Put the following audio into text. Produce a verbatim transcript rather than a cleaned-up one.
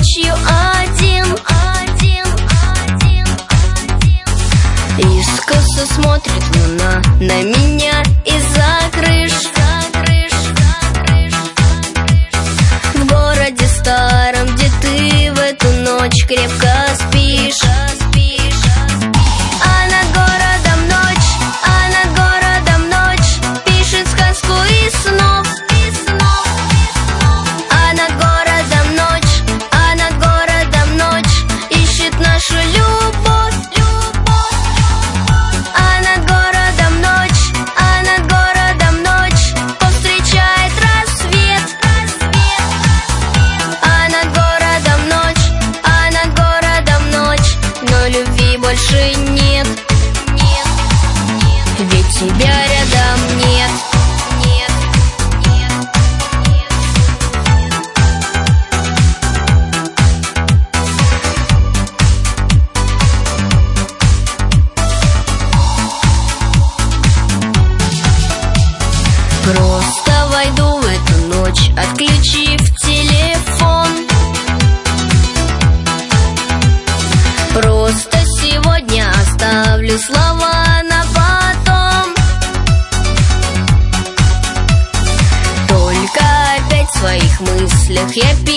ночью один, один, один, один. Искоса смотрит луна на меня из-за крыш, за крыш, за крыш, за крыш. В городе старом, где ты в эту ночь крепко спишь, спишь. А над городом ночь, а над городом ночь пишет сказку из снов, из снов, из снов. А над городом ночь, а над городом ночь ищет нашу любовь, любовь. А над городом ночь, а над городом ночь повстречает рассвет, рассвет. А над городом ночь, а над городом ночь, но любви больше нет, нет, нет. Ведь тебя рядом нет, нет, нет, нет. Просто войду в эту ночь, отключив телефон. Просто сегодня оставлю слова на потом. Только опять в своих мыслях я пишу.